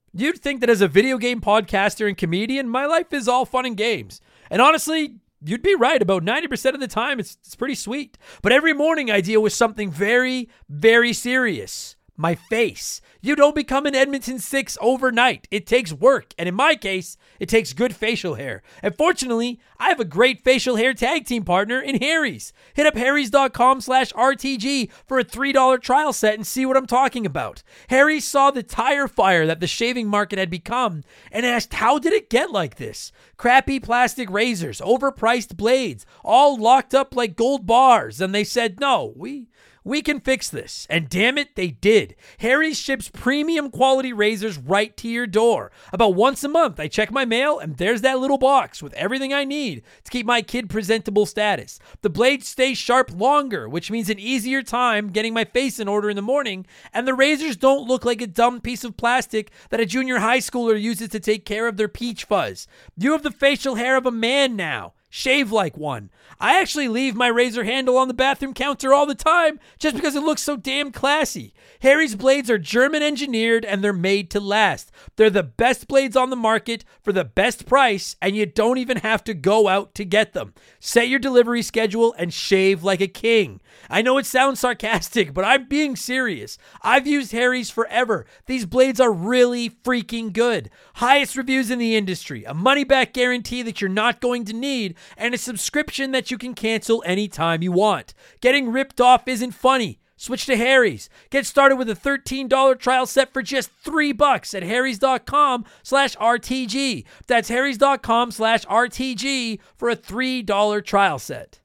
You'd think that as a video game podcaster and comedian, my life is all fun and games. And honestly, you'd be right. About 90% of the time, it's pretty sweet. But every morning, I deal with something very, very serious. My face. You don't become an Edmonton Six overnight. It takes work. And in my case, it takes good facial hair. And fortunately, I have a great facial hair tag team partner in Harry's. Hit up harrys.com/RTG for a $3 trial set and see what I'm talking about. Harry's saw the tire fire that the shaving market had become and asked, how did it get like this? Crappy plastic razors, overpriced blades, all locked up like gold bars. And they said, no, we can fix this. And damn it, they did. Harry's ships premium quality razors right to your door. About once a month, I check my mail, and there's that little box with everything I need to keep my kid presentable status. The blades stay sharp longer, which means an easier time getting my face in order in the morning, and the razors don't look like a dumb piece of plastic that a junior high schooler uses to take care of their peach fuzz. You have the facial hair of a man now. Shave like one. I actually leave my razor handle on the bathroom counter all the time just because it looks so damn classy. Harry's blades are German engineered and they're made to last. They're the best blades on the market for the best price, and you don't even have to go out to get them. Set your delivery schedule and shave like a king. I know it sounds sarcastic, but I'm being serious. I've used Harry's forever. These blades are really freaking good. Highest reviews in the industry, a money-back guarantee that you're not going to need, and a subscription that you can cancel anytime you want. Getting ripped off isn't funny. Switch to Harry's. Get started with a $13 trial set for just $3 at harrys.com/RTG. That's harrys.com/RTG for a $3 trial set.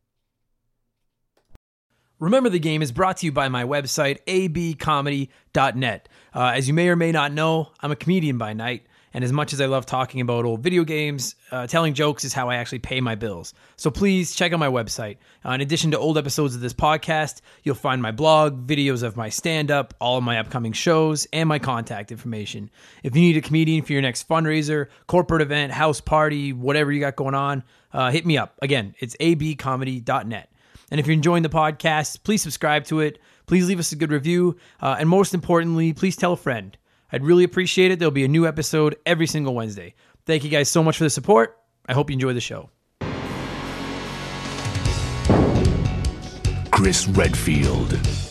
Remember the Game is brought to you by my website, abcomedy.net. As you may or may not know, I'm a comedian by night. And as much as I love talking about old video games, telling jokes is how I actually pay my bills. So please check out my website. In addition to old episodes of this podcast, you'll find my blog, videos of my stand-up, all of my upcoming shows, and my contact information. If you need a comedian for your next fundraiser, corporate event, house party, whatever you got going on, hit me up. Again, it's abcomedy.net. And if you're enjoying the podcast, please subscribe to it. Please leave us a good review. And most importantly, please tell a friend. I'd really appreciate it. There'll be a new episode every single Wednesday. Thank you guys so much for the support. I hope you enjoy the show. Chris Redfield.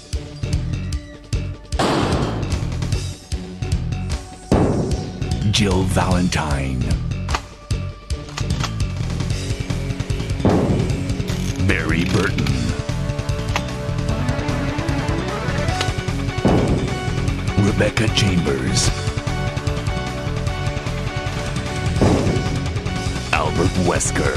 Jill Valentine. Barry Burton. Rebecca Chambers. Albert Wesker.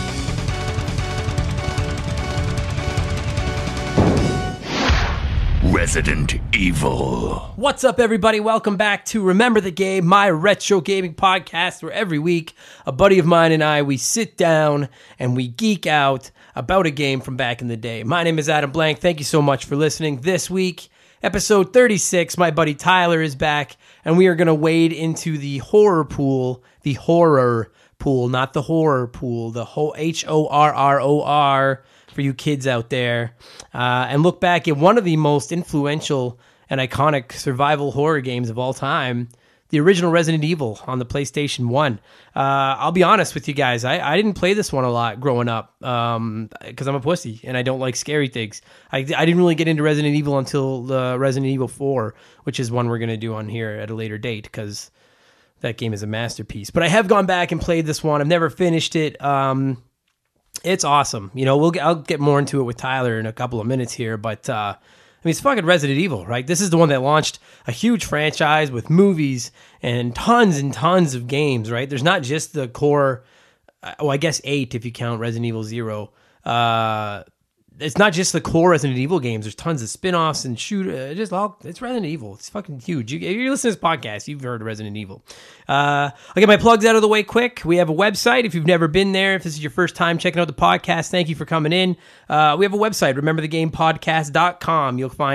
Resident Evil. What's up, everybody? Welcome back to Remember the Game, my retro gaming podcast, where every week a buddy of mine and I, we sit down and we geek out about a game from back in the day. My name is Adam Blank. Thank you so much for listening. This week, episode 36, my buddy Tyler is back, and we are going to wade into the horror pool, not the horror pool, the HORROR for you kids out there, and look back at one of the most influential and iconic survival horror games of all time, the original Resident Evil on the PlayStation 1. I'll be honest with you guys, I didn't play this one a lot growing up because I'm a pussy and I don't like scary things. I didn't really get into Resident Evil until Resident Evil 4, which is one we're going to do on here at a later date because that game is a masterpiece. But I have gone back and played this one. I've never finished it. It's awesome. You know, I'll get more into it with Tyler in a couple of minutes here, but I mean, it's fucking Resident Evil, right? This is the one that launched a huge franchise with movies and tons of games, right? There's not just the core, well, I guess 8 if you count Resident Evil 0. It's not just the core Resident Evil games. There's tons of spin-offs and it's Resident Evil. It's fucking huge. If you're listening to this podcast, you've heard of Resident Evil. I'll get my plugs out of the way quick. We have a website. If you've never been there, if this is your first time checking out the podcast, thank you for coming in. We have a website, rememberthegamepodcast.com. You'll find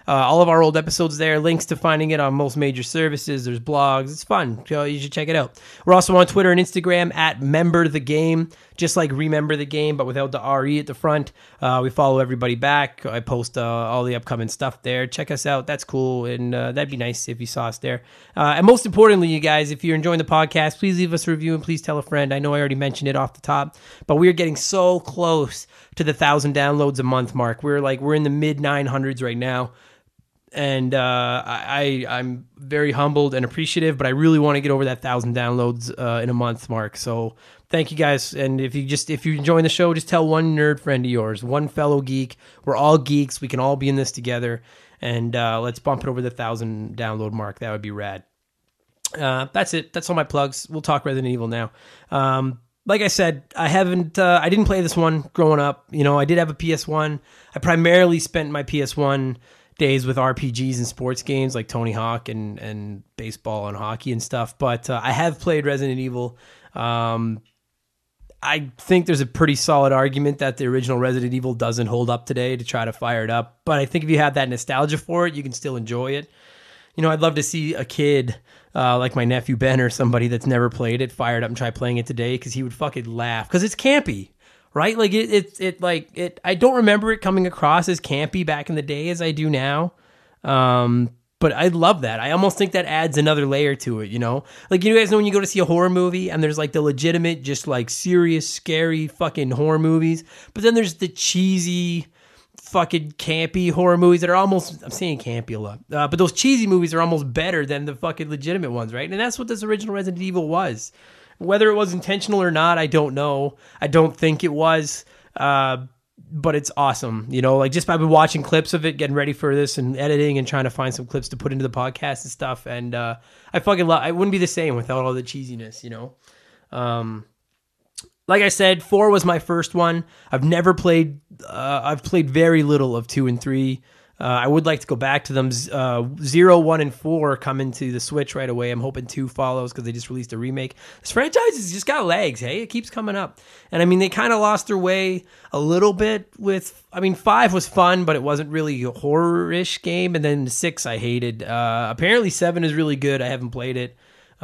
All of our old episodes there, links to finding it on most major services. There's blogs. It's fun. So you should check it out. We're also on Twitter and Instagram at Member the Game, just like Remember the Game, but without the RE at the front. We follow everybody back. I post all the upcoming stuff there. Check us out. That's cool, and that'd be nice if you saw us there. And most importantly, you guys, if you're enjoying the podcast, please leave us a review and please tell a friend. I know I already mentioned it off the top, but we're getting so close to the 1,000 downloads a month mark. We're in the mid 900s right now. And I'm very humbled and appreciative, but I really want to get over that 1,000 downloads in a month mark. So thank you guys. And if you're enjoying the show, just tell one nerd friend of yours, one fellow geek. We're all geeks. We can all be in this together. And let's bump it over the 1,000 download mark. That would be rad. That's it. That's all my plugs. We'll talk Resident Evil now. Like I said, I didn't play this one growing up. You know, I did have a PS1. I primarily spent my PS1 days with RPGs and sports games like Tony Hawk and baseball and hockey and stuff. But I have played Resident Evil. I think there's a pretty solid argument that the original Resident Evil doesn't hold up today to try to fire it up. But I think if you have that nostalgia for it, you can still enjoy it. You know, I'd love to see a kid like my nephew Ben or somebody that's never played it fired up and try playing it today because he would fucking laugh because it's campy. Right? Like I don't remember it coming across as campy back in the day as I do now. But I love that. I almost think that adds another layer to it, you know? Like, you guys know when you go to see a horror movie and there's like the legitimate, just like serious, scary fucking horror movies, but then there's the cheesy, fucking campy horror movies that are almost, I'm saying campy a lot, but those cheesy movies are almost better than the fucking legitimate ones, right? And that's what this original Resident Evil was. Whether it was intentional or not, I don't know. I don't think it was, but it's awesome. You know, like just by watching clips of it, getting ready for this and editing and trying to find some clips to put into the podcast and stuff. And I fucking love. I wouldn't be the same without all the cheesiness, you know. Like I said, 4 was my first one. I've never played. I've played very little of 2 and 3. I would like to go back to them. 0, 1, and 4 come into the Switch right away. I'm hoping 2 follows because they just released a remake. This franchise has just got legs, hey? It keeps coming up. And I mean, they kind of lost their way a little bit with, 5 was fun, but it wasn't really a horror-ish game. And then 6 I hated. Apparently 7 is really good. I haven't played it.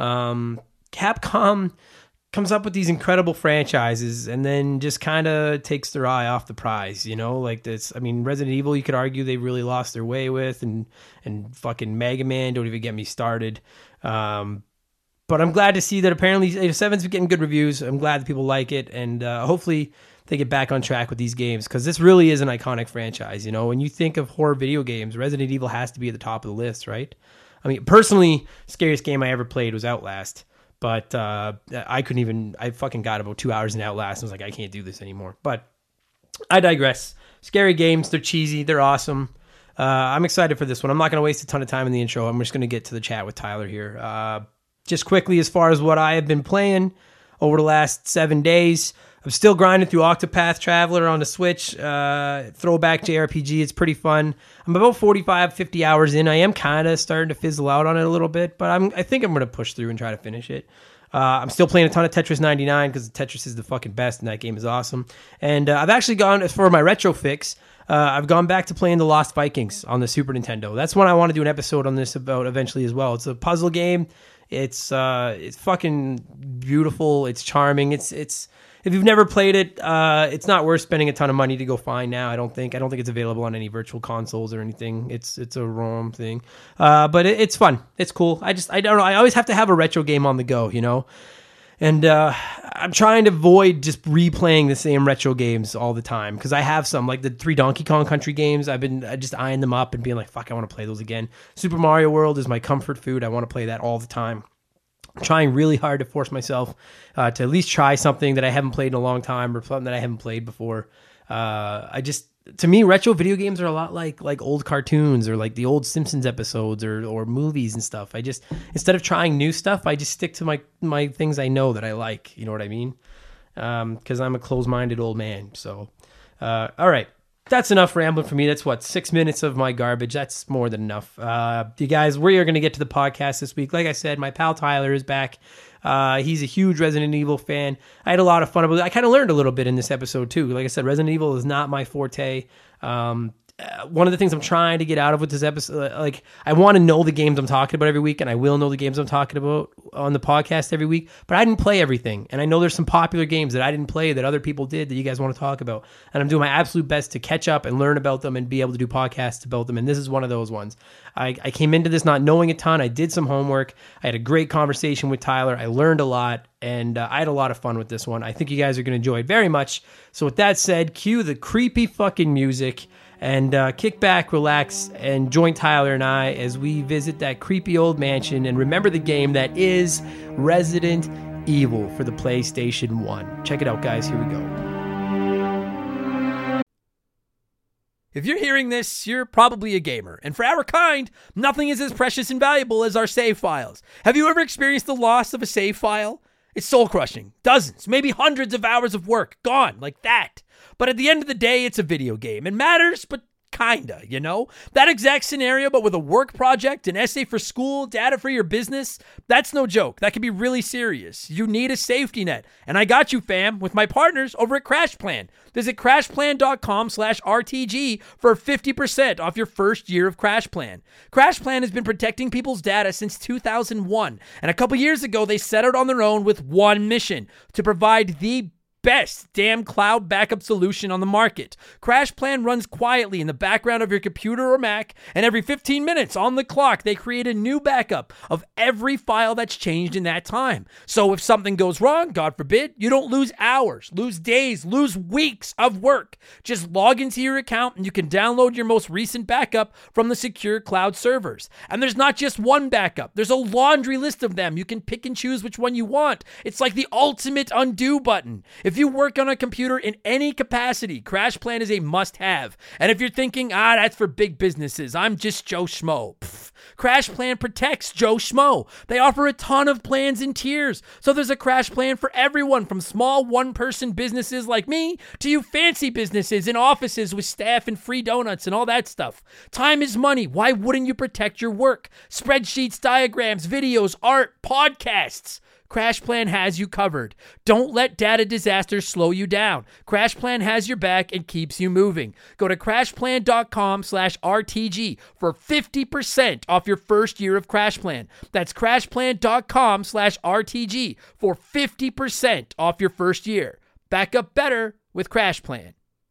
Capcom comes up with these incredible franchises and then just kind of takes their eye off the prize, you know, like this. I mean, Resident Evil, you could argue they really lost their way with, and fucking Mega Man, don't even get me started. But I'm glad to see that apparently 7's getting good reviews. I'm glad that people like it, and hopefully they get back on track with these games, because this really is an iconic franchise. You know, when you think of horror video games, Resident Evil has to be at the top of the list, right? I mean, personally, scariest game I ever played was Outlast. But I fucking got about 2 hours in Outlast and was like, I can't do this anymore. But I digress. Scary games, they're cheesy, they're awesome. I'm excited for this one. I'm not going to waste a ton of time in the intro. I'm just going to get to the chat with Tyler here. Just quickly, as far as what I have been playing over the last 7 days, I'm still grinding through Octopath Traveler on the Switch. Throwback JRPG. It's pretty fun. I'm about 45, 50 hours in. I am kind of starting to fizzle out on it a little bit, but I think I'm going to push through and try to finish it. I'm still playing a ton of Tetris 99 because Tetris is the fucking best and that game is awesome. And I've actually gone, as for my retro fix, I've gone back to playing the Lost Vikings on the Super Nintendo. That's one I want to do an episode on this about eventually as well. It's a puzzle game. It's fucking beautiful. It's charming. It's if you've never played it, it's not worth spending a ton of money to go find now. I don't think it's available on any virtual consoles or anything. It's a ROM thing, but it's fun. It's cool. I don't know. I always have to have a retro game on the go, you know. And I'm trying to avoid just replaying the same retro games all the time, because I have some, like the 3 Donkey Kong Country games. I've been just eyeing them up and being like, fuck, I want to play those again. Super Mario World is my comfort food. I want to play that all the time. I'm trying really hard to force myself to at least try something that I haven't played in a long time, or something that I haven't played before. To me, retro video games are a lot like old cartoons or like the old Simpsons episodes or movies and stuff. I just, instead of trying new stuff, I just stick to my things I know that I like. You know what I mean? Because I'm a closed-minded old man. So, all right. That's enough rambling for me. That's 6 minutes of my garbage. That's more than enough. You guys, we are going to get to the podcast this week. Like I said, my pal Tyler is back. He's a huge Resident Evil fan. I had a lot of fun. I kind of learned a little bit in this episode too. Like I said, Resident Evil is not my forte. one of the things I'm trying to get out of with this episode. Like, I want to know the games I'm talking about every week, and I will know the games I'm talking about on the podcast every week, but I didn't play everything. And I know there's some popular games that I didn't play that other people did that you guys want to talk about. And I'm doing my absolute best to catch up and learn about them and be able to do podcasts about them. And this is one of those ones. I came into this not knowing a ton. I did some homework. I had a great conversation with Tyler. I learned a lot, and I had a lot of fun with this one. I think you guys are going to enjoy it very much. So with that said, cue the creepy fucking music and kick back, relax, and join Tyler and I as we visit that creepy old mansion and remember the game that is Resident Evil for the PlayStation 1. Check it out, guys. Here we go. If you're hearing this, you're probably a gamer. And for our kind, nothing is as precious and valuable as our save files. Have you ever experienced the loss of a save file? It's soul-crushing. Dozens, maybe hundreds of hours of work gone like that. But at the end of the day, it's a video game. It matters, but kinda, you know? That exact scenario, but with a work project, an essay for school, data for your business, that's no joke. That can be really serious. You need a safety net. And I got you, fam, with my partners over at CrashPlan. Visit CrashPlan.com/RTG for 50% off your first year of CrashPlan. CrashPlan has been protecting people's data since 2001. And a couple years ago, they set out on their own with one mission: to provide the best damn cloud backup solution on the market. CrashPlan runs quietly in the background of your computer or Mac, and every 15 minutes on the clock, they create a new backup of every file that's changed in that time. So if something goes wrong, God forbid, you don't lose hours, lose days, lose weeks of work. Just log into your account and you can download your most recent backup from the secure cloud servers. And there's not just one backup. There's a laundry list of them. You can pick and choose which one you want. It's like the ultimate undo button. If you work on a computer in any capacity, CrashPlan is a must-have. And if you're thinking, that's for big businesses, I'm just Joe Schmo. CrashPlan protects Joe Schmo. They offer a ton of plans and tiers. So there's a CrashPlan for everyone, from small one-person businesses like me to you fancy businesses in offices with staff and free donuts and all that stuff. Time is money. Why wouldn't you protect your work? Spreadsheets, diagrams, videos, art, podcasts. CrashPlan has you covered. Don't let data disasters slow you down. CrashPlan has your back and keeps you moving. Go to CrashPlan.com/RTG for 50% off your first year of CrashPlan. That's CrashPlan.com/RTG for 50% off your first year. Back up better with CrashPlan.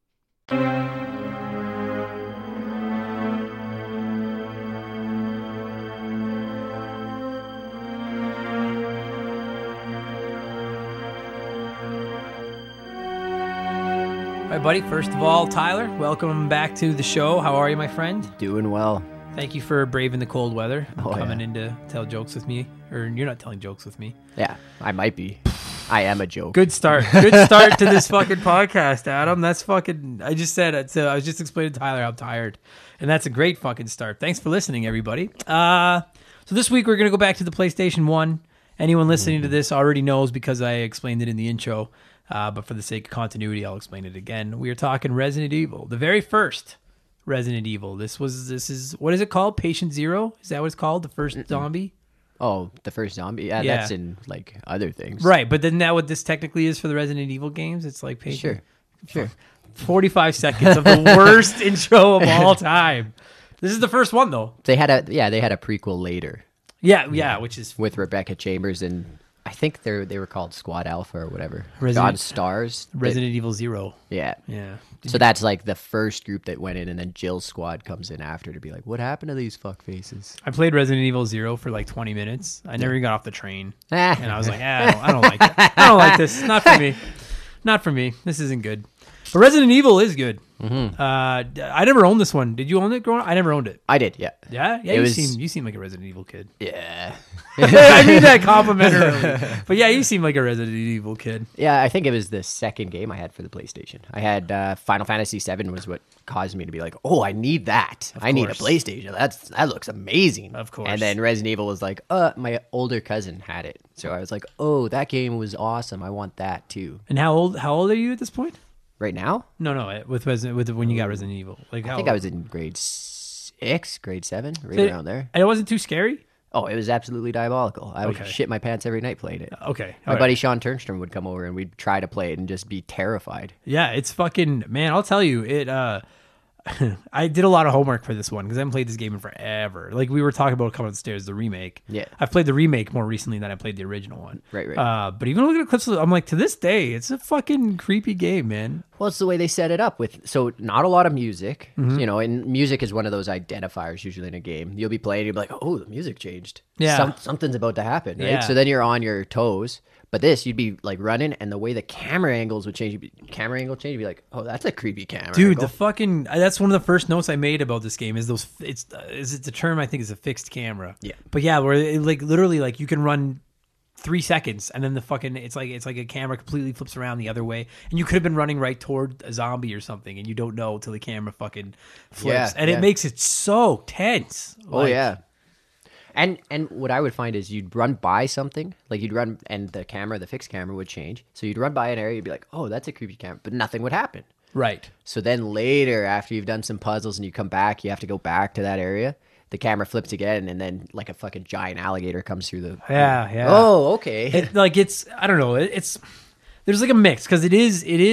All right, buddy. First of all, Tyler, welcome back to the show. How are you, my friend? Doing well. Thank you for braving the cold weather and coming yeah. in to tell jokes with me. Or you're not telling jokes with me. Yeah, I might be. I am a joke. Good start. Good start to this fucking podcast, Adam. That's fucking... I just said it. So I was just explaining to Tyler I'm tired. And that's a great fucking start. Thanks for listening, everybody. So this week we're going to go back to the PlayStation 1. Anyone listening to this already knows because I explained it in the intro. But for the sake of continuity, I'll explain it again. We are talking Resident Evil, the very first Resident Evil. This is what is it called? Patient Zero? Is that what it's called? The first zombie? Oh, the first zombie? Yeah, that's in like other things. Right, but isn't that what this technically is for the Resident Evil games? It's like Patient. Sure. 45 seconds of the worst intro of all time. This is the first one though. They had a prequel later. Yeah, which is with Rebecca Chambers, and I think they were called Squad Alpha or whatever. Resident Stars. Evil Zero. Yeah. Yeah. So that's like the first group that went in, and then Jill's squad comes in after to be like, what happened to these fuck faces? I played Resident Evil Zero for like 20 minutes. I never even got off the train. Ah. And I was like, I don't like it. I don't like this. Not for me. Not for me. This isn't good. But Resident Evil is good. Mm-hmm. I never owned this one. Did you own it growing up? I never owned it. I did, yeah. Yeah? Yeah, you seem like a Resident Evil kid. Yeah. I mean that complimentary. But yeah, you seem like a Resident Evil kid. Yeah, I think it was the second game I had for the PlayStation. I had Final Fantasy VII was what caused me to be like, oh, I need that. I need a PlayStation. That looks amazing. Of course. And then Resident Evil was like, my older cousin had it. So I was like, oh, that game was awesome. I want that too. And how old are you at this point? Right now? No, with when you got Resident Evil. Like I think I was in grade 6, grade 7, around there. And it wasn't too scary? Oh, it was absolutely diabolical. I would shit my pants every night playing it. Okay. My buddy Sean Turnstrom would come over and we'd try to play it and just be terrified. Yeah, it's fucking... Man, I'll tell you, it... I did a lot of homework for this one because I haven't played this game in forever. Like we were talking about coming upstairs, the remake. Yeah. I've played the remake more recently than I played the original one. Right. But even looking at clips, I'm like, to this day, it's a fucking creepy game, man. Well, it's the way they set it up with, so not a lot of music, Mm-hmm. you know, and music is one of those identifiers usually in a game. You'll be playing, you'll be like, oh, the music changed. Yeah. Something's about to happen, right? Yeah. So then you're on your toes. But this, you'd be like running, and the way the camera angles would change, camera angle change, you'd be like, oh, that's a creepy camera Dude, angle. the fucking that's one of the first notes I made about this game is those. It's the term I think is a fixed camera. Yeah. But yeah, where it, like literally like you can run 3 seconds and then the fucking it's like a camera completely flips around the other way, and you could have been running right toward a zombie or something, and you don't know until the camera fucking flips, Yeah, and yeah. it makes it so tense. Oh Like, yeah. And what I would find is you'd run by something, like you'd run, and the camera, the fixed camera would change. So you'd run by an area, you'd be like, oh, that's a creepy camera, but nothing would happen. Right. So then later, after you've done some puzzles and you come back, you have to go back to that area. The camera flips again, and then like a fucking giant alligator comes through the. Yeah. Oh, okay. It's I don't know. It's there's like a mix because it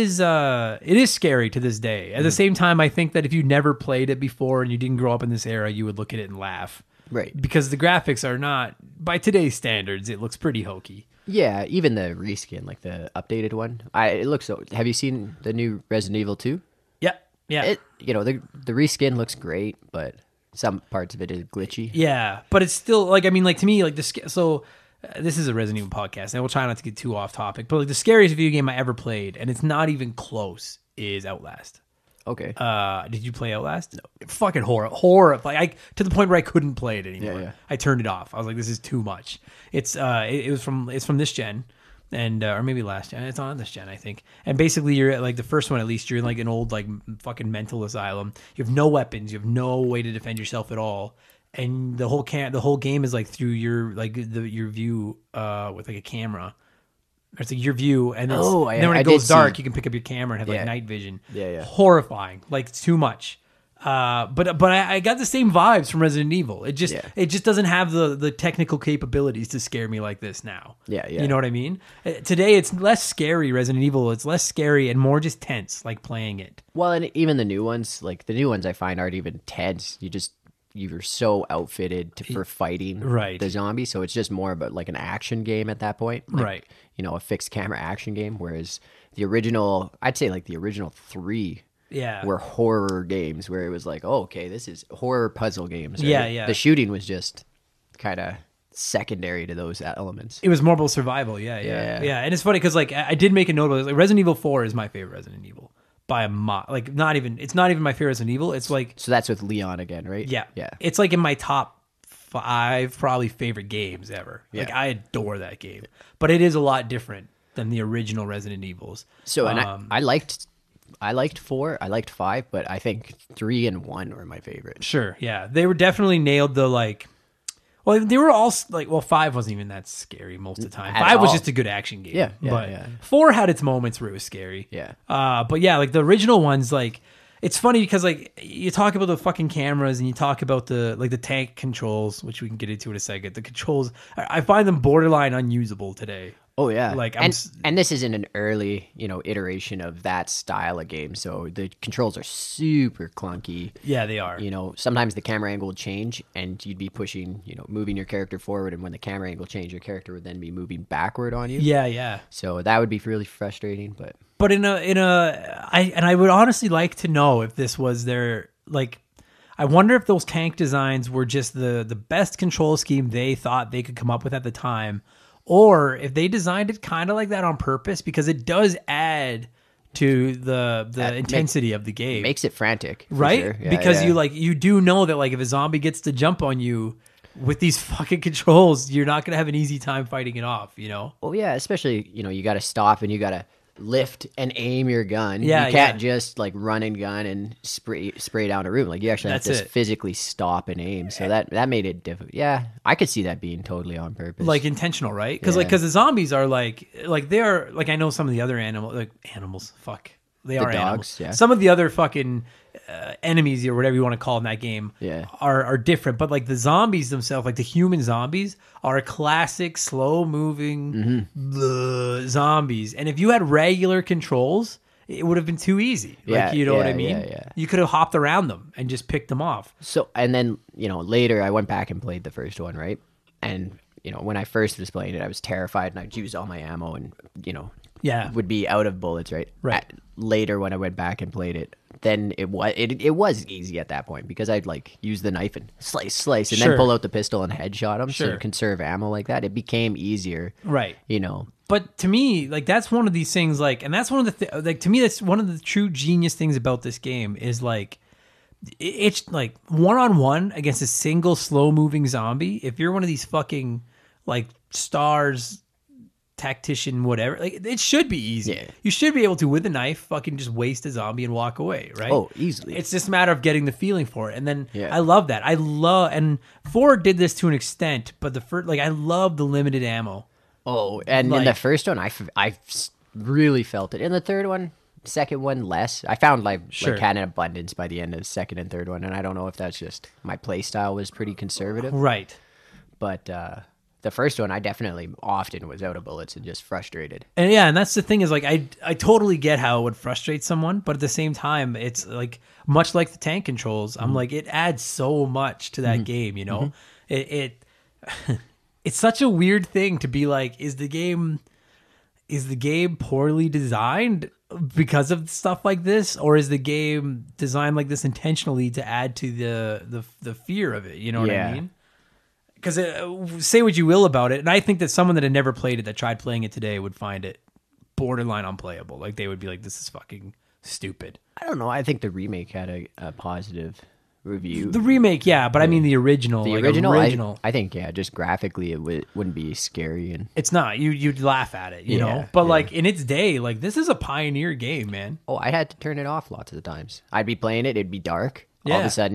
is scary to this day. At the same time, I think that if you never played it before and you didn't grow up in this era, you would look at it and laugh. Right. Because the graphics are not, by today's standards, it looks pretty hokey. Yeah, even the reskin, like the updated one. It looks so. Have you seen the new Resident Evil 2? Yeah. Yeah. The reskin looks great, but some parts of it is glitchy. Yeah. But it's still, like, I mean, like, to me, like, this is a Resident Evil podcast, and we'll try not to get too off topic, but, like, the scariest video game I ever played, and it's not even close, is Outlast. Okay. Did you play Outlast? No. Fucking horror. Like to the point where I couldn't play it anymore. Yeah. I turned it off. I was like, this is too much. It's it's from this gen, and or maybe last gen. It's on this gen, I think. And basically, you're like the first one at least. You're in like an old like fucking mental asylum. You have no weapons. You have no way to defend yourself at all. And the whole game is like through your like your view with like a camera. It's like your view, and, then when it goes dark, you can pick up your camera and have like night vision. Yeah. Horrifying, like it's too much. But I got the same vibes from Resident Evil. It just doesn't have the technical capabilities to scare me like this now. Yeah. You know what I mean? Today it's less scary. Resident Evil, it's less scary and more just tense, like playing it. Well, and even the new ones, like the new ones, I find aren't even tense. You're so outfitted for fighting the zombies, so it's just more about like an action game at that point, like, right? You know, a fixed camera action game. Whereas the original, I'd say like the original 3, were horror games where it was like, oh, okay, this is horror puzzle games. Right? Yeah. The shooting was just kind of secondary to those elements. It was more about survival. Yeah. And it's funny because like I did make a note of it. Like Resident Evil 4 is my favorite Resident Evil. By a like it's not even my favorite Resident Evil. It's like, so that's with Leon again, right? Yeah. It's like in my top 5 probably favorite games ever. Yeah. Like I adore that game, but it is a lot different than the original Resident Evils. So and I liked 4, I liked 5, but I think 3 and 1 were my favorite. Sure, yeah, they were definitely nailed the like. Well, they were all like, 5 wasn't even that scary most of the time. 5 was just a good action game. Yeah, but yeah. 4 had its moments where it was scary. Yeah. But yeah, like the original ones, like it's funny because like you talk about the fucking cameras and you talk about the tank controls, which we can get into in a second. The controls, I find them borderline unusable today. Oh yeah, like and this is in an early iteration of that style of game, so the controls are super clunky. Yeah, they are. Sometimes the camera angle would change, and you'd be pushing, moving your character forward, and when the camera angle changed, your character would then be moving backward on you. Yeah. So that would be really frustrating, but I would honestly like to know if this was their like. I wonder if those tank designs were just the best control scheme they thought they could come up with at the time. Or if they designed it kind of like that on purpose, because it does add to the intensity of the game. Makes it frantic, right? Sure. Yeah, because yeah. you do know that like if a zombie gets to jump on you with these fucking controls, you're not gonna have an easy time fighting it off. Well, yeah, especially you got to stop and you got to lift and aim your gun. Yeah, you can't just like run and gun and spray down a room. Like you actually have to physically stop and aim. So that made it difficult. Yeah, I could see that being totally on purpose, like intentional, right? Because because the zombies are like they are like I know some of the other animals. Fuck, they are dogs, animals. yeah. Some of the other fucking enemies or whatever you want to call in that game, are different. But like the zombies themselves, like the human zombies, are classic slow moving zombies. And if you had regular controls, it would have been too easy. Like, you know what I mean? Yeah. You could have hopped around them and just picked them off. So, and then, later I went back and played the first one, right? And, when I first was playing it, I was terrified and I'd use all my ammo and, would be out of bullets, right? Right. Later when I went back and played it, then it was easy at that point because I'd like use the knife and slice, and then pull out the pistol and headshot them. So you conserve ammo like that. It became easier. Right. But to me, like, that's one of these things, like, and that's one of the like, to me, that's one of the true genius things about this game is like, it's like 1-on-1 against a single slow moving zombie. If you're one of these fucking like stars, tactician, whatever, like, it should be easy. Yeah. You should be able to, with a knife, fucking just waste a zombie and walk away, right? Oh, easily. It's just a matter of getting the feeling for it. And then I love that. And 4 did this to an extent, but the first, like, I love the limited ammo. Oh, and in the first one, I really felt it. In the third one, second one, less. I found like had an abundance by the end of the second and third one, and I don't know if that's just my play style was pretty conservative. Right. But the first one, I definitely often was out of bullets and just frustrated. And that's the thing is, like, I totally get how it would frustrate someone, but at the same time, it's like, much like the tank controls, I'm like, it adds so much to that game, It it's such a weird thing to be like, is the game poorly designed because of stuff like this, or is the game designed like this intentionally to add to the fear of it? You know what I mean? Because say what you will about it, and I think that someone that had never played it, that tried playing it today, would find it borderline unplayable. Like, they would be like, this is fucking stupid. I don't know. I think the remake had a positive review. The remake, but I mean the original. The original. I think, just graphically, it wouldn't be scary, and it's not. You'd laugh at it, you know. But like, in its day, like, this is a pioneer game, man. Oh, I had to turn it off lots of the times. I'd be playing it, it'd be dark. All of a sudden,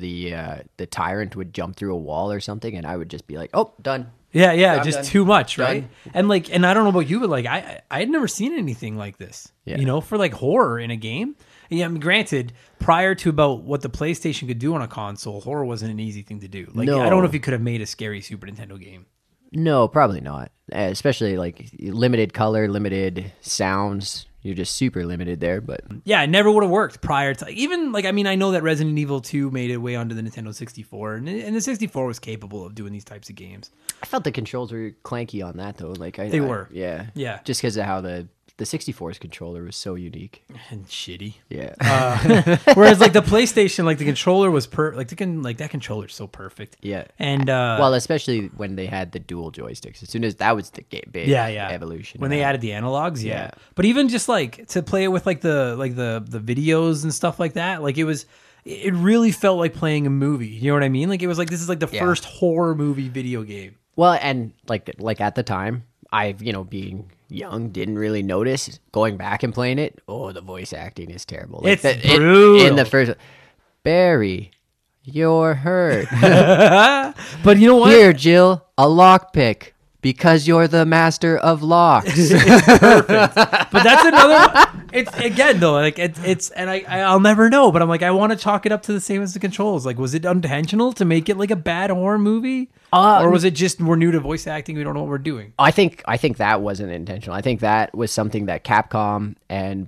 the tyrant would jump through a wall or something, and I would just be like, "Oh, done." Yeah, just done. Too much, right? And like, and I don't know about you, but like, I had never seen anything like this. Yeah. For like horror in a game. Yeah, I mean, granted, prior to about what the PlayStation could do on a console, horror wasn't an easy thing to do. Like, I don't know if you could have made a scary Super Nintendo game. No, probably not. Especially like limited color, limited sounds. You're just super limited there, but yeah, it never would have worked prior to, even like, I mean, I know that Resident Evil 2 made it way onto the Nintendo 64, and the 64 was capable of doing these types of games. I felt the controls were clanky on that though. Like they were, yeah, just because of how the 64's controller was so unique and shitty. Yeah. Whereas like the PlayStation, like the controller was that controller's so perfect. Yeah. And well, especially when they had the dual joysticks. As soon as that was the big evolution. When they added the analogs, But even just like to play it with like the videos and stuff like that, like it really felt like playing a movie. You know what I mean? Like, it was like, this is like the first horror movie video game. Well, and like at the time, being young, didn't really notice. Going back and playing it, the voice acting is terrible. Like it's brutal. In the first, Barry, you're hurt. But you know what? Here, Jill, a lockpick. Because you're the master of locks. It's perfect. But that's another. It's again though, like it's, and I'll never know. But I'm like, I want to chalk it up to the same as the controls. Like, was it intentional to make it like a bad horror movie, or was it just we're new to voice acting? We don't know what we're doing. I think that wasn't intentional. I think that was something that Capcom and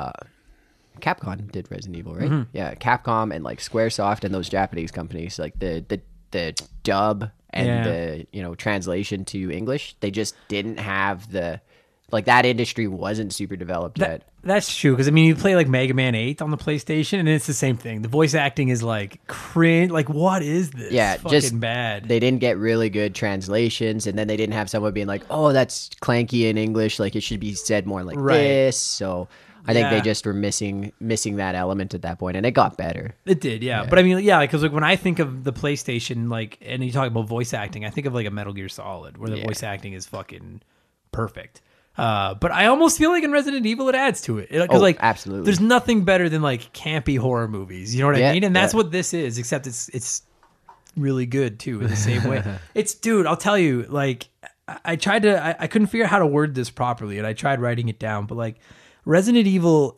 Capcom did Resident Evil, right? Mm-hmm. Yeah, Capcom and like SquareSoft and those Japanese companies, like the dub. And the translation to English, they just didn't have that industry wasn't super developed yet. That's true, because I mean, you play like Mega Man 8 on the PlayStation, and it's the same thing. The voice acting is like cringe. Like, what is this? Yeah, fucking just bad. They didn't get really good translations, and then they didn't have someone being like, "Oh, that's clanky in English. Like, it should be said more like this." So I think they just were missing that element at that point, and it got better. It did, yeah. But I mean, because like when I think of the PlayStation, like, and you talk about voice acting, I think of like a Metal Gear Solid, where the voice acting is fucking perfect. But I almost feel like in Resident Evil it adds to it, because like absolutely, there's nothing better than like campy horror movies. You know what I mean? And that's what this is, except it's really good too in the same way. Dude, I'll tell you, like, I tried to, I couldn't figure out how to word this properly, and I tried writing it down, but like, Resident Evil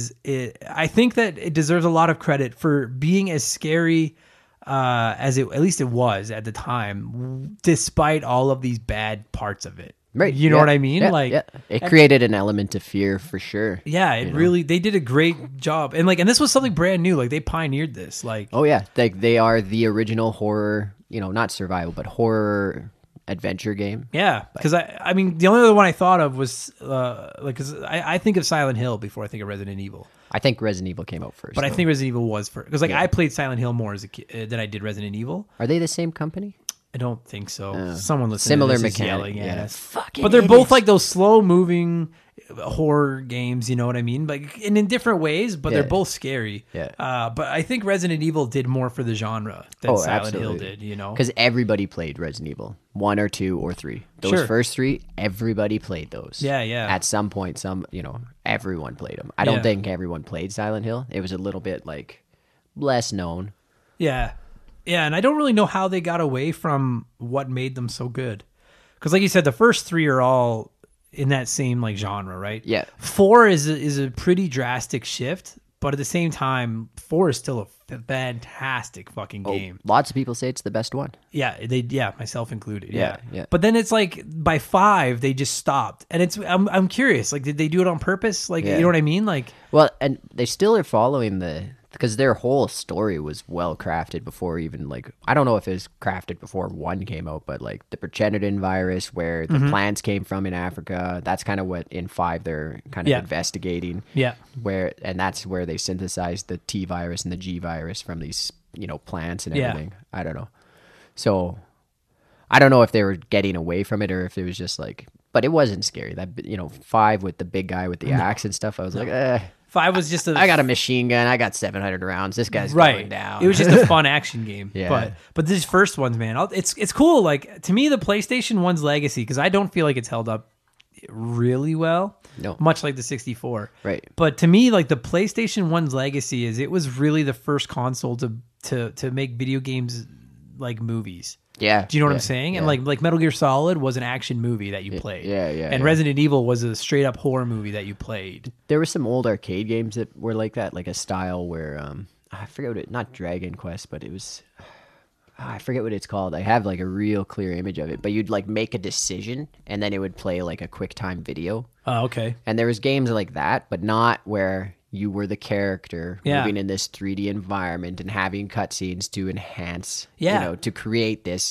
I think that it deserves a lot of credit for being as scary as at least it was at the time, despite all of these bad parts of it. Right. You know what I mean? It created an element of fear for sure. Yeah, it really, they did a great job. And this was something brand new. Like they pioneered this. Oh yeah. They are the original horror, not survival, but horror adventure game. Yeah. Because I mean, the only other one I thought of was because I think of Silent Hill before I think of Resident Evil. I think Resident Evil came out first. But I think Resident Evil was first. Because I played Silent Hill more as a kid than I did Resident Evil. Are they the same company? I don't think so. Someone listening similar to this is mechanic, yelling at us. Fucking but they're idiots. both like those slow moving horror games, you know what I mean? Like in different ways, but they're both scary. Yeah. But I think Resident Evil did more for the genre than Silent Hill did, Because everybody played Resident Evil 1 or 2 or 3. Those first 3, everybody played those. Yeah, yeah. At some point, everyone played them. I don't think everyone played Silent Hill. It was a little bit less known. Yeah. Yeah, and I don't really know how they got away from what made them so good. Because like you said, the first 3 are all in that same genre, right? Yeah. 4 is a pretty drastic shift, but at the same time, 4 is still a fantastic fucking game. Lots of people say it's the best one. Yeah, myself included. Yeah. Yeah. But then it's by 5 they just stopped, and I'm curious. Did they do it on purpose? You know what I mean? Well, and they still are following because their whole story was well crafted before even I don't know if it was crafted before 1 came out, but the Progenitor virus, where the plants came from in Africa, that's kind of what in 5 they're kind of investigating. Yeah. And that's where they synthesized the T virus and the G virus from these plants and everything. I don't know. So I don't know if they were getting away from it or if it was just but it wasn't scary. That 5 with the big guy with the axe and stuff, I was like, 5 was just I got a machine gun. I got 700 rounds. This guy's going down. It was just a fun action game. Yeah. But these first ones, man, it's cool. To me, the PlayStation 1's legacy, because I don't feel like it's held up really well. No. Much like the 64. Right. But to me, the PlayStation 1's legacy is it was really the first console to make video games like movies. Yeah. Do you know what I'm saying? Yeah. And like Metal Gear Solid was an action movie that you played. Yeah. And Resident Evil was a straight up horror movie that you played. There were some old arcade games that were like that, a style where I forget what not Dragon Quest, but it was I forget what it's called. I have a real clear image of it, but you'd make a decision and then it would play a QuickTime video. Oh, okay. And there was games like that, but not where you were the character moving in this 3D environment and having cutscenes to enhance, to create this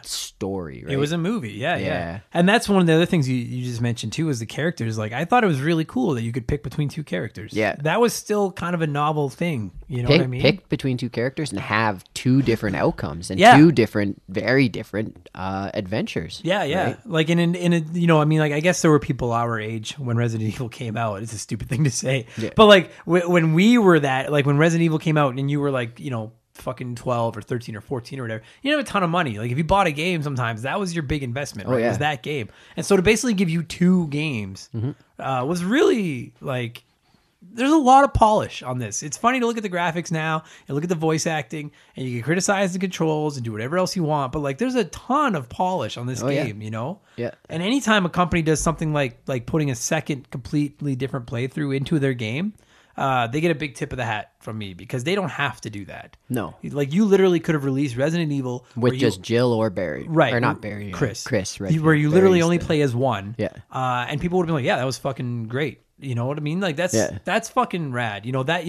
story. Right? It was a movie, yeah. And that's one of the other things you just mentioned too, is the characters. I thought it was really cool that you could pick between 2 characters. Yeah. That was still kind of a novel thing. You know what I mean? Pick between 2 characters and have 2 different outcomes and 2 different, very different adventures. Yeah. Right? In a, I guess there were people our age when Resident Evil came out. It's a stupid thing to say. Yeah. But when we were that, when Resident Evil came out and you were fucking 12 or 13 or 14 or whatever, you have a ton of money. If you bought a game, sometimes that was your big investment, right? It was that game. And so to basically give you 2 games was really there's a lot of polish on this. It's funny to look at the graphics now and look at the voice acting, and you can criticize the controls and do whatever else you want, but there's a ton of polish on this game, Yeah. And anytime a company does something like putting a second completely different playthrough into their game, they get a big tip of the hat from me, because they don't have to do that. No. You literally could have released Resident Evil with just Jill or Barry. Right. Or not Barry. Chris, right. Where you literally only play as one. Yeah. And people would have been like, yeah, that was fucking great. You know what I mean? That's fucking rad.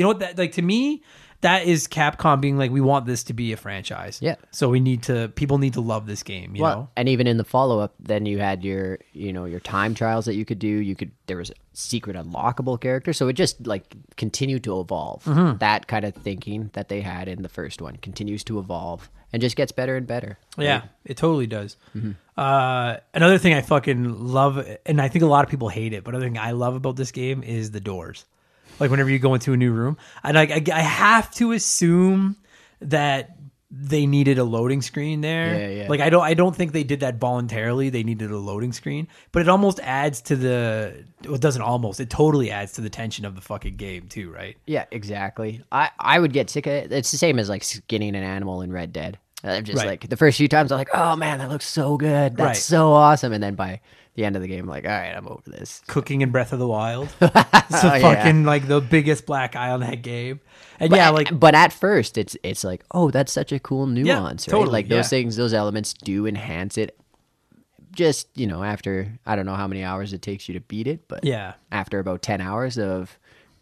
To me, that is Capcom being we want this to be a franchise. Yeah. So people need to love this game, you know? And even in the follow-up, then you had your time trials that you could do. There was secret unlockable characters. So it just continued to evolve. Mm-hmm. That kind of thinking that they had in the first one continues to evolve and just gets better and better. Yeah, right? It totally does. Mm-hmm. Another thing I fucking love, and I think a lot of people hate it, but another thing I love about this game is the doors. Whenever you go into a new room, and I have to assume that they needed a loading screen there. Yeah. I don't think they did that voluntarily. They needed a loading screen, but it almost adds to it doesn't almost, it totally adds to the tension of the fucking game too, right? Yeah, exactly. I would get sick of it. It's the same as skinning an animal in Red Dead. I'm just the first few times I'm like, oh man, that looks so good. That's so awesome. And then by the end of the game, I'm like, all right, I'm over this. Cooking in Breath of the Wild. It's fucking the biggest black eye on that game. And but at first it's like, oh, that's such a cool nuance, right? Totally, those things, those elements do enhance it just, after, I don't know how many hours it takes you to beat it, but after about 10 hours of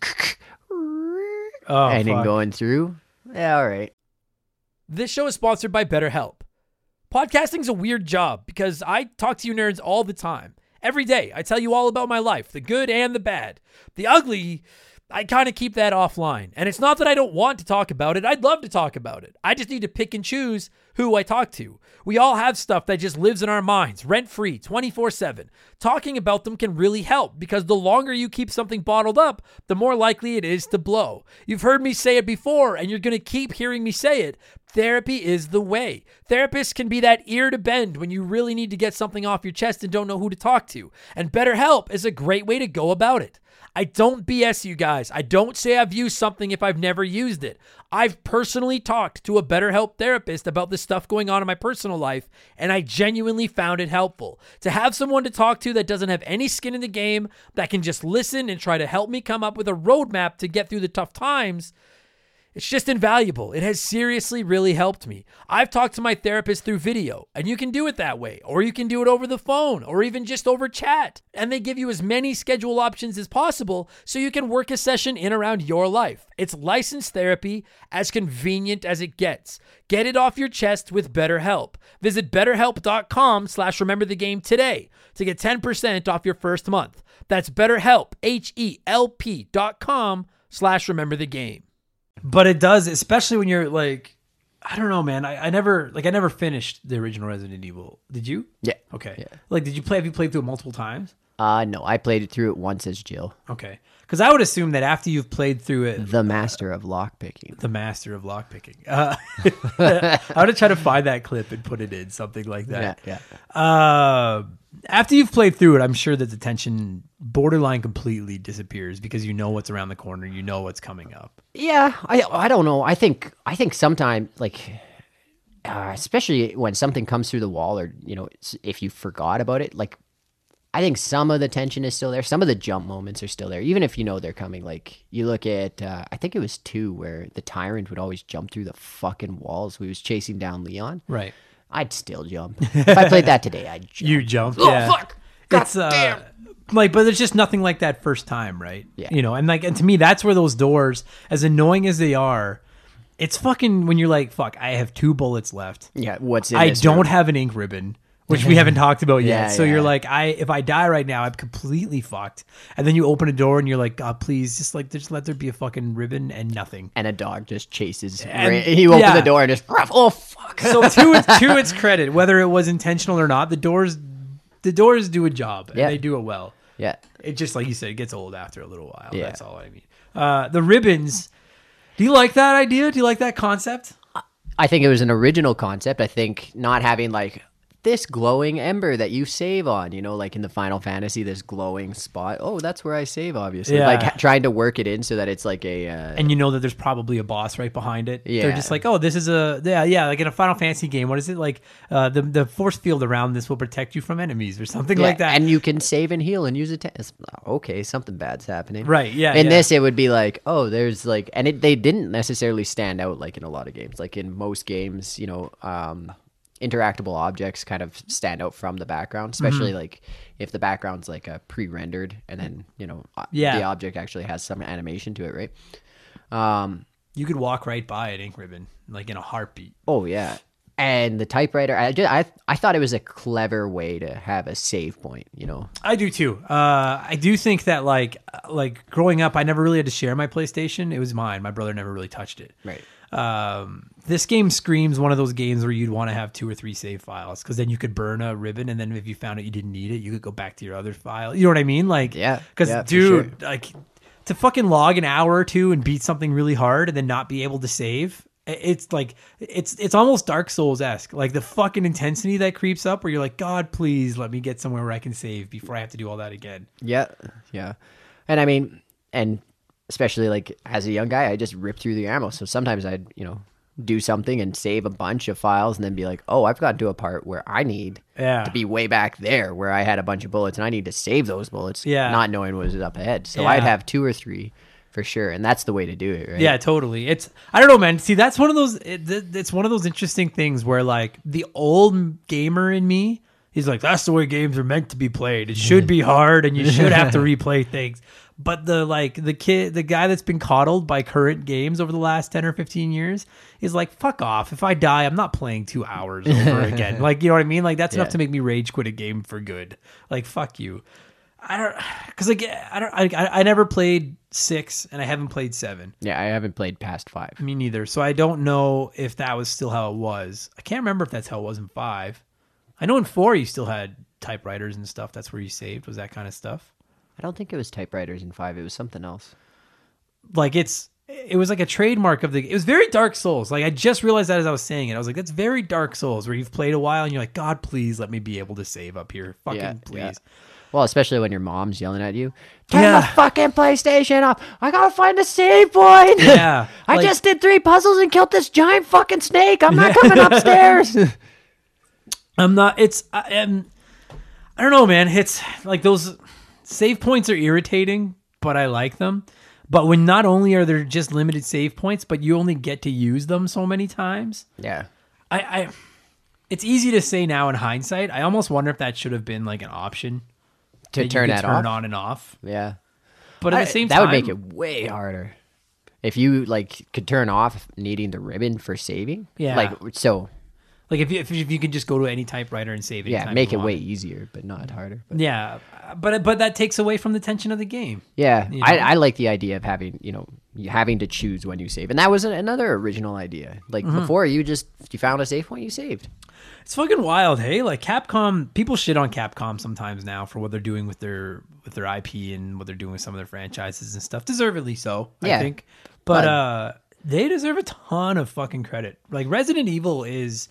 and then going through, all right. This show is sponsored by BetterHelp. Podcasting's a weird job because I talk to you nerds all the time. Every day, I tell you all about my life, the good and the bad. The ugly, I kind of keep that offline. And it's not that I don't want to talk about it. I'd love to talk about it. I just need to pick and choose who I talk to. We all have stuff that just lives in our minds, rent-free, 24/7. Talking about them can really help because the longer you keep something bottled up, the more likely it is to blow. You've heard me say it before, and you're going to keep hearing me say it. Therapy is the way. Therapists can be that ear to bend when you really need to get something off your chest and don't know who to talk to. And BetterHelp is a great way to go about it. I don't BS you guys. I don't say I've used something if I've never used it. I've personally talked to a BetterHelp therapist about the stuff going on in my personal life, and I genuinely found it helpful. To have someone to talk to that doesn't have any skin in the game, that can just listen and try to help me come up with a roadmap to get through the tough times, it's just invaluable. It has seriously really helped me. I've talked to my therapist through video, and you can do it that way, or you can do it over the phone, or even just over chat. And they give you as many schedule options as possible so you can work a session in around your life. It's licensed therapy, as convenient as it gets. Get it off your chest with BetterHelp. Visit BetterHelp.com/rememberthegame today to get 10% off your first month. That's BetterHelp, HELP.com/rememberthegame. But it does, especially when you're like, I don't know, man. I never finished the original Resident Evil. Did you? Yeah. Okay. Yeah. Like, have you played through it multiple times? No, I played it through it once as Jill. Okay. Because I would assume that after you've played through it, the master of lockpicking. I would try to find that clip and put it in something like that. Yeah. After you've played through it, I'm sure that the tension borderline completely disappears because you know what's around the corner, you know what's coming up. Yeah, I don't know. I think sometimes, like, especially when something comes through the wall, or if you forgot about it, like, I think some of the tension is still there. Some of the jump moments are still there, even if you know they're coming. Like, you look at, I think it was 2, where the Tyrant would always jump through the fucking walls when he was chasing down Leon. Right. I'd still jump. If I played that today, I'd jump. You jumped, yeah. Oh, fuck! God damn! Like, but there's just nothing like that first time, right? Yeah. And to me, that's where those doors, as annoying as they are, it's fucking when you're like, fuck, I have 2 bullets left. Yeah, what's in I this don't room? have an ink ribbon, which we haven't talked about yet. Yeah, So you're like, if I die right now, I'm completely fucked. And then you open a door and you're like, God, please, just let there be a fucking ribbon and nothing. And a dog just chases. You open the door and just, oh fuck. So to its credit, whether it was intentional or not, the doors do a job and they do it well. Yeah. It just, like you said, it gets old after a little while. Yeah. That's all I mean. The ribbons. Do you like that idea? Do you like that concept? I think it was an original concept. I think not having like this glowing ember that you save on, like in the Final Fantasy, this glowing spot. Oh, that's where I save, obviously. Yeah. Like trying to work it in so that it's like a... and you know that there's probably a boss right behind it. Yeah. They're just like, oh, this is like in a Final Fantasy game, what is it? Like the force field around this will protect you from enemies or something like that. And you can save and heal and use it. Okay, something bad's happening. Right, yeah. In this, it would be like, oh, there's like... And they didn't necessarily stand out like in a lot of games. Like in most games, interactable objects kind of stand out from the background, especially like if the background's like a pre-rendered and then the object actually has some animation to it, right? You could walk right by an ink ribbon like in a heartbeat. Oh yeah. And the typewriter, I thought it was a clever way to have a save point, I do too. I do think that like growing up, I never really had to share my PlayStation. It was mine. My brother never really touched it. Right. This game screams one of those games where you'd want to have 2 or 3 save files because then you could burn a ribbon, and then if you found out you didn't need it, you could go back to your other file. You know what I mean? Like, yeah. Because dude, like to fucking log an hour or 2 and beat something really hard and then not be able to save. It's like it's almost Dark Souls-esque. Like the fucking intensity that creeps up where you're like, God, please let me get somewhere where I can save before I have to do all that again. Yeah. Yeah. And I mean, especially like as a young guy, I just ripped through the ammo. So sometimes I'd, do something and save a bunch of files and then be like, oh, I've got to a part where I need to be way back there where I had a bunch of bullets and I need to save those bullets, not knowing what was up ahead. So I'd have 2 or 3 for sure. And that's the way to do it, right? Yeah, totally. I don't know, man. See, that's one of those, it's one of those interesting things where like the old gamer in me He's like, that's the way games are meant to be played. It should be hard, and you should have to replay things. But the guy that's been coddled by current games over the last 10 or 15 years is like, fuck off. If I die, I'm not playing 2 hours over again. Like, you know what I mean? Like, that's enough to make me rage quit a game for good. Like, fuck you. I never played 6 and I haven't played 7. Yeah, I haven't played past 5. Me neither. So I don't know if that was still how it was. I can't remember if that's how it was in 5. I know in 4 you still had typewriters and stuff. That's where you saved. Was that kind of stuff? I don't think it was typewriters in 5. It was something else. Like it was like a trademark of it was very Dark Souls. Like I just realized that as I was saying it. I was like, that's very Dark Souls, where you've played a while and you're like, God, please let me be able to save up here. Fucking please. Yeah. Well, especially when your mom's yelling at you. Turn the fucking PlayStation off. I gotta find a save point. Yeah. I just did 3 puzzles and killed this giant fucking snake. I'm not coming upstairs. I'm not. I don't know, man. It's like those save points are irritating, but I like them. But when not only are there just limited save points, but you only get to use them so many times. Yeah. It's easy to say now in hindsight. I almost wonder if that should have been like an option to turn that turn on and off. Yeah. But at the same time, that would make it way harder. If you like could turn off needing the ribbon for saving. Yeah. Like if you could just go to any typewriter and save it. Yeah, make it way easier, but not harder. But. Yeah, but that takes away from the tension of the game. Yeah, you know? I like the idea of having having to choose when you save, and that was another original idea. Like before, you found a save point, you saved. It's fucking wild, hey? Like Capcom, people shit on Capcom sometimes now for what they're doing with their IP and what they're doing with some of their franchises and stuff. Deservedly so, I think. But they deserve a ton of fucking credit. Like Resident Evil is.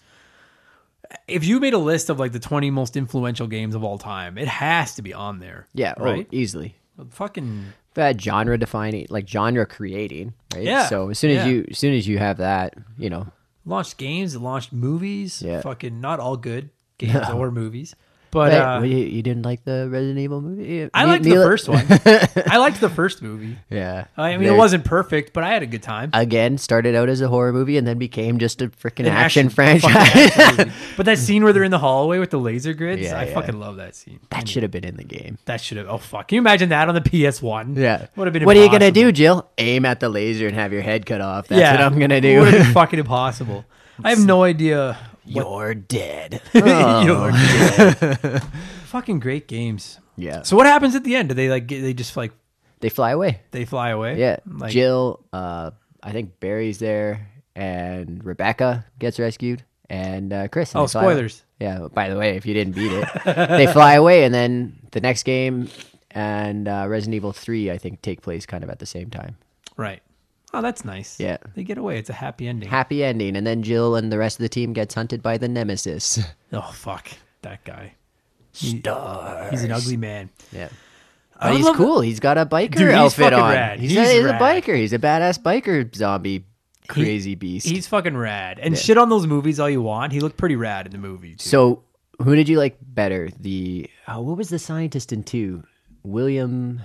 If you made a list of like the 20 most influential games of all time, it has to be on there. Yeah, right? Easily. Fucking that genre defining, like genre creating, right? Yeah. So as soon as you have that, launched games, launched movies. Yeah. Fucking not all good games or movies. But you didn't like the Resident Evil movie? I liked the first one. I liked the first movie. Yeah. I mean, it wasn't perfect, but I had a good time. Again, started out as a horror movie and then became just a freaking action franchise. But that scene where they're in the hallway with the laser grids, I fucking love that scene. That should have been in the game. That should have. Oh, fuck. Can you imagine that on the PS1? Yeah. Would have been What are you going to do, Jill? Aim at the laser and have your head cut off. That's what I'm going to do. It would have been fucking impossible. I have no idea. You're dead. You're dead. Fucking great games. Yeah. So what happens at the end? Do they just they fly away? They fly away. Yeah. Jill, I think Barry's there, and Rebecca gets rescued, and Chris. And spoilers. Yeah. By the way, if you didn't beat it, they fly away, and then the next game and Resident Evil 3, I think, take place kind of at the same time. Right. Oh, that's nice. Yeah. They get away. It's a happy ending. Happy ending. And then Jill and the rest of the team gets hunted by the Nemesis. Oh, fuck. That guy. Stars. He's an ugly man. Yeah. But he's cool. He's got a biker outfit on. Rad. He's a biker. He's a badass biker zombie crazy beast. He's fucking rad. And shit on those movies all you want. He looked pretty rad in the movie, too. So, who did you like better? What was the scientist in 2? William...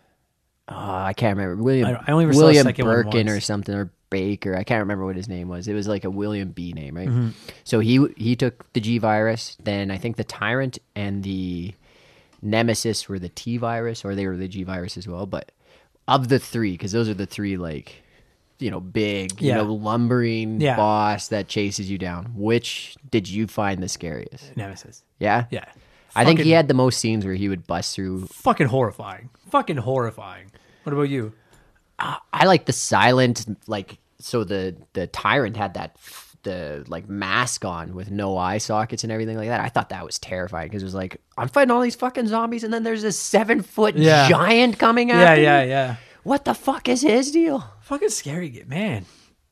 I can't remember. I only saw the second Birkin one or something, or Baker. I can't remember what his name was. It was like a William B name, right? Mm-hmm. So he took the G virus. Then I think the Tyrant and the Nemesis were the T virus, or they were the G virus as well. But of the 3, because those are the 3 big, lumbering boss that chases you down. Which did you find the scariest? Nemesis. Yeah? Yeah. I think he had the most scenes where he would bust through. Fucking horrifying. What about you? I like the silent, so the Tyrant had the mask on with no eye sockets and everything like that. I thought that was terrifying because it was like, I'm fighting all these fucking zombies and then there's this 7-foot giant coming at me. Yeah. What the fuck is his deal? Fucking scary game, man.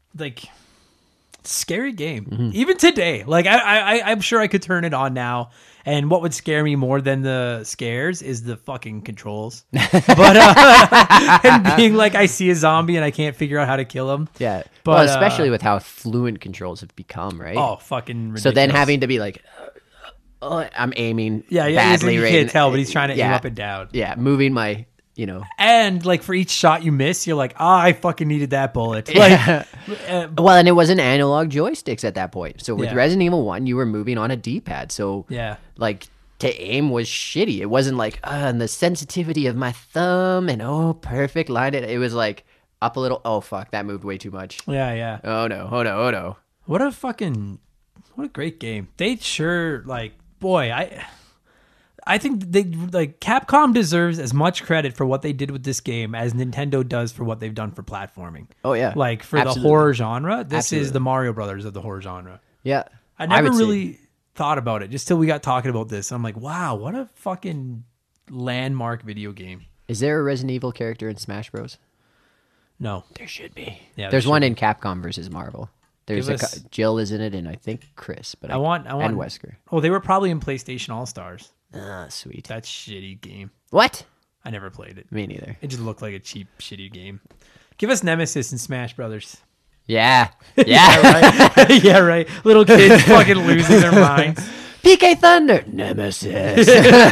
Scary game. Mm-hmm. Even today. I'm sure I could turn it on now. And what would scare me more than the scares is the fucking controls. But and being like, I see a zombie and I can't figure out how to kill him. Yeah. But especially with how fluent controls have become, right? Oh, fucking ridiculous. So then having to be like, I'm aiming badly. You can't tell, but he's trying to aim up and down. Yeah, moving my you know. And like for each shot you miss, you're like, I fucking needed that bullet. Like, well, and it wasn't analog joysticks at that point. So with Resident Evil 1, you were moving on a D-pad. So like to aim was shitty. It wasn't like, and the sensitivity of my thumb and perfect line. It was like up a little. Oh fuck, that moved way too much. Yeah. Oh no. What a great game. They sure boy, I think they Capcom deserves as much credit for what they did with this game as Nintendo does for what they've done for platforming. Oh yeah. Like for the horror genre, this is the Mario Brothers of the horror genre. Yeah. I never really thought about it just till we got talking about this. I'm like, wow, what a fucking landmark video game. Is there a Resident Evil character in Smash Bros? No. There should be. Yeah, there's one in Capcom versus Marvel. There's Jill is in it, and I think Chris, but and Wesker. Oh, they were probably in PlayStation All-Stars. Ah, sweet. That shitty game. What? I never played it. Me neither. It just looked like a cheap, shitty game. Give us Nemesis and Smash Brothers. Yeah. Yeah, right. Yeah, right. Little kids fucking losing their minds. PK Thunder. Nemesis.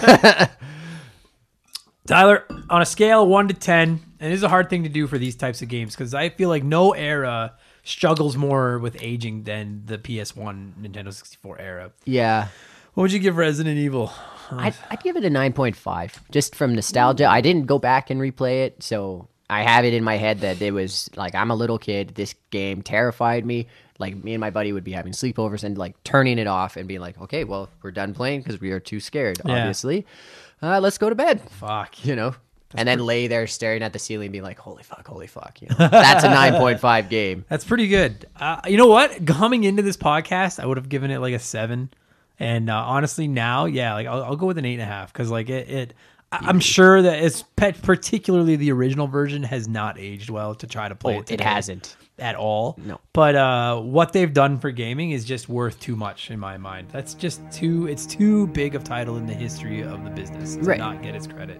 Tyler, on a scale of 1 to 10, and this is a hard thing to do for these types of games because I feel like no era struggles more with aging than the PS1 Nintendo 64 era. Yeah. What would you give Resident Evil? I'd give it a 9.5 just from nostalgia. I didn't go back and replay it, so I have it in my head that it was like I'm a little kid. This game terrified me. Like me and my buddy would be having sleepovers and like turning it off and being like, okay, well, we're done playing because we are too scared, obviously. Let's go to bed. Fuck. You know? And then lay there staring at the ceiling being like, holy fuck. You know? That's a 9.5 game. That's pretty good. You know what? Coming into this podcast, I would have given it like a 7. And honestly, now, I'll go with an 8.5 because like I'm sure that it's particularly the original version has not aged well to try to play it today. It hasn't at all. No. But what they've done for gaming is just worth too much in my mind. That's just it's too big of title in the history of the business to not get its credit.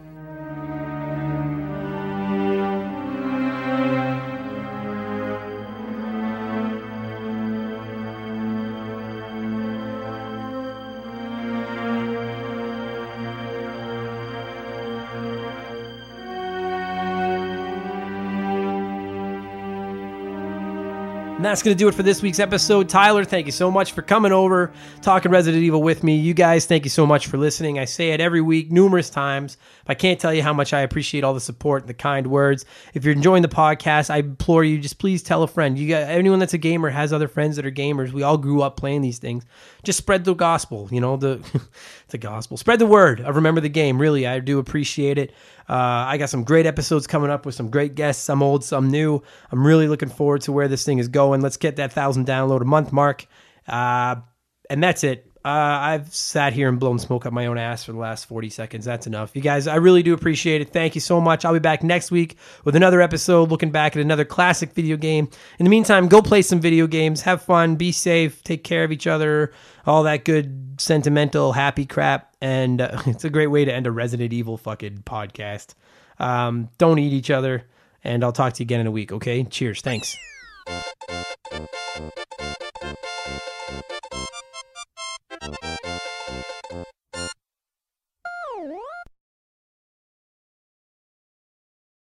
And that's going to do it for this week's episode. Tyler, thank you so much for coming over, talking Resident Evil with me. You guys, thank you so much for listening. I say it every week, numerous times. I can't tell you how much I appreciate all the support and the kind words. If you're enjoying the podcast, I implore you, just please tell a friend. You got anyone that's a gamer has other friends that are gamers. We all grew up playing these things. Just spread the gospel, the gospel. Spread the word of Remember the Game. Really, I do appreciate it. I got some great episodes coming up with some great guests, some old, some new. I'm really looking forward to where this thing is going. Let's get that 1,000 download a month mark. And that's it. I've sat here and blown smoke up my own ass for the last 40 seconds. That's enough. You guys, I really do appreciate it. Thank you so much. I'll be back next week with another episode looking back at another classic video game. In the meantime, go play some video games. Have fun. Be safe. Take care of each other. All that good, sentimental, happy crap. And it's a great way to end a Resident Evil fucking podcast. Don't eat each other. And I'll talk to you again in a week, okay? Cheers. Thanks.